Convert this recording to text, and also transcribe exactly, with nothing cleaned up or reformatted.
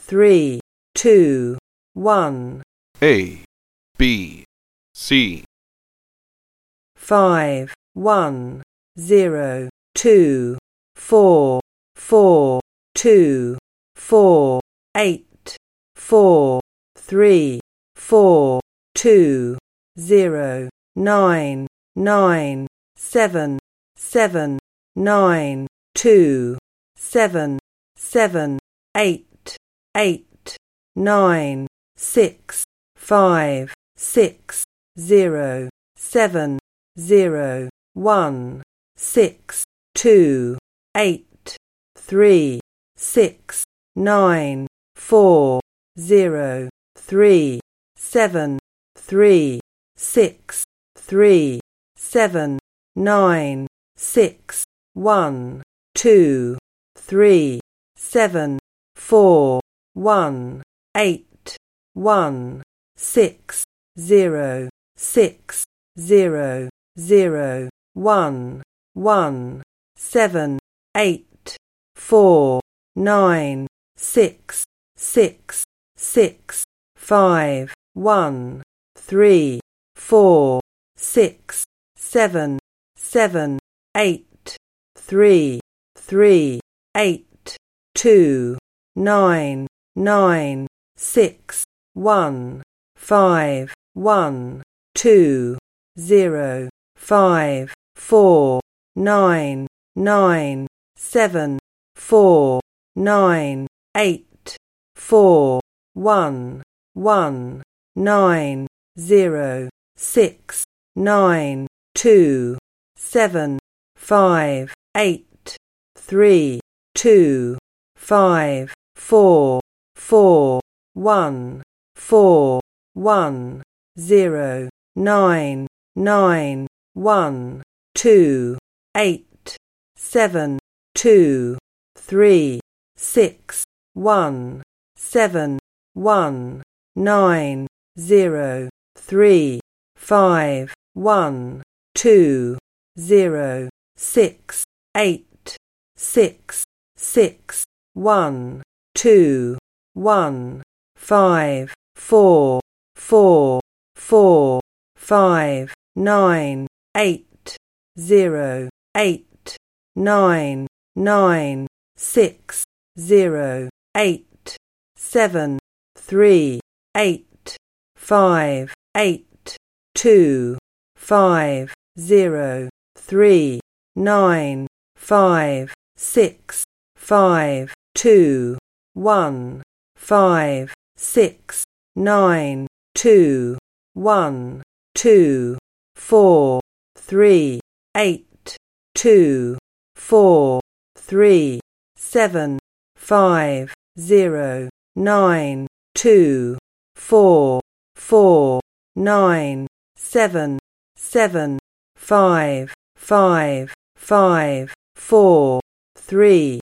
three, two, one. A, B, C. Five, one, zero, two, four, four, two, four, eight, four, three, four, two, zero, nine, nine, seven, seven, nine, two, seven, seven, eight, eight, nine, six, five, six, zero, seven, zero, one, six, two, eight, three, six, nine, four, zero, three, seven, three, six, three, seven, nine, six, one, two, three, seven, four, one, eight, one, six, zero, six, zero, zero, one, one, seven, eight, four, nine, six, six, six, five, one, three, four, six, seven, seven, eight, three, three, eight, two, nine, nine, six, one, five, one, two, zero, five, four, nine, nine, seven, four, nine, eight, four, one, one, nine, zero, six, nine, two, seven, five, eight, three, two, five, four, four, one, four, one, zero, nine, nine, one, two, eight, seven, two, three, six, one, seven, one, nine, zero, three, five, one, two, zero, six, eight, six, six, one, two, one, five, four, four, four, five, nine, eight, zero, eight, nine, nine, six, zero, eight, seven, three, eight, five, eight, two, five, zero, three, nine, five, six, five, two, one, five, six, nine, two, one, two, four, three, eight, two, four, three, seven, five, zero, nine, two, four, four, nine, seven, seven, five, five, five, four, three,